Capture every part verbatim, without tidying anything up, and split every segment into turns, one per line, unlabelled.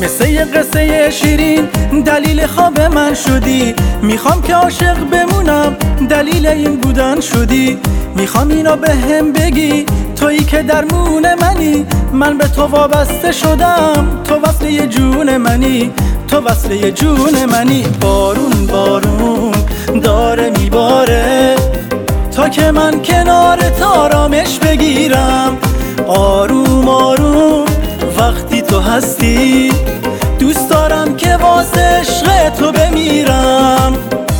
مثل یه قصه شیرین دلیل خواب من شدی. میخوام که عاشق بمونم دلیل این بودن شدی. میخوام اینو به هم بگی تویی که درمون منی. من به تو وابسته شدم، تو وصل یه جون منی، تو وصل یه جون منی. بارون بارون داره میباره تا که من کنارت آرامش بگیرم. آروم آروم وقتی تو هستی دوست دارم که واسه عشق تو بمیرم.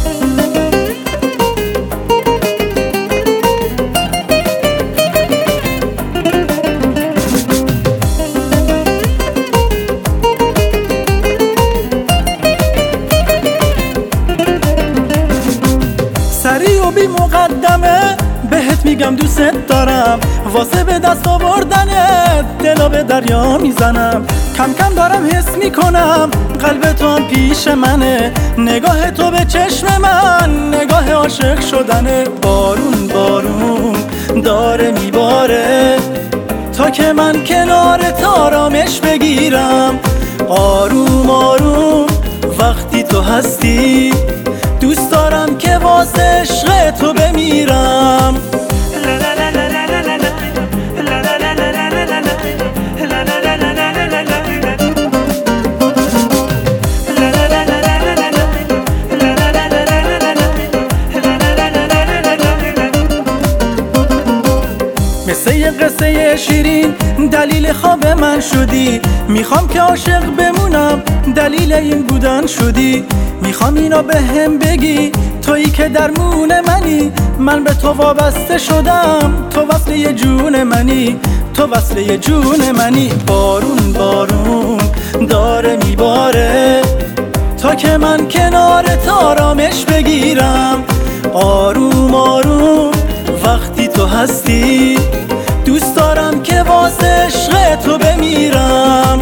سریع و بی مقدمه بهت میگم دوست دارم. واسه به دست آوردنت دلو به دریا میزنم. کم کم دارم حس میکنم قلب تو هم پیش منه. نگاه تو به چشم من نگاه عاشق شدنه. بارون بارون داره میباره تا که من کنارت آرامش بگیرم. آروم آروم وقتی تو هستی دوست دارم که واسه عشق تو بمیرم. مثل یه قصه شیرین دلیل خواب من شدی. میخوام که عاشق بمونم دلیل این بودن شدی. میخوام اینو به هم بگی تویی که درمون منی. من به تو وابسته شدم، تو وصل یه جون منی، تو وصل یه جون منی. بارون بارون داره میباره تا که من کنارت آرامش بگیرم. آروم آروم وقتی تو هستی دوست دارم که واسه عشق تو بمیرم.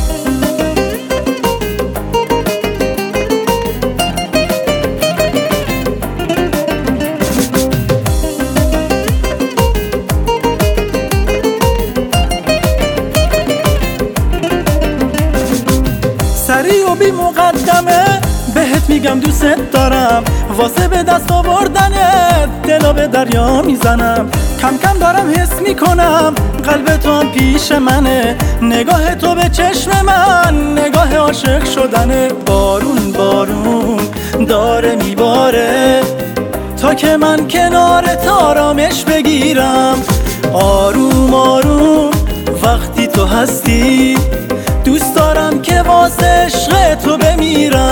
سریع و بی مقدمه بهت میگم دوست دارم. واسه به دست آوردنت دلو به دریا میزنم. کم کم دارم حس میکنم قلب تو هم پیش منه. نگاه تو به چشم من نگاه عاشق شدنه. بارون بارون داره میباره تا که من کنارت آرامش بگیرم. آروم آروم وقتی تو هستی دوست دارم که واسه عشق تو بمیرم.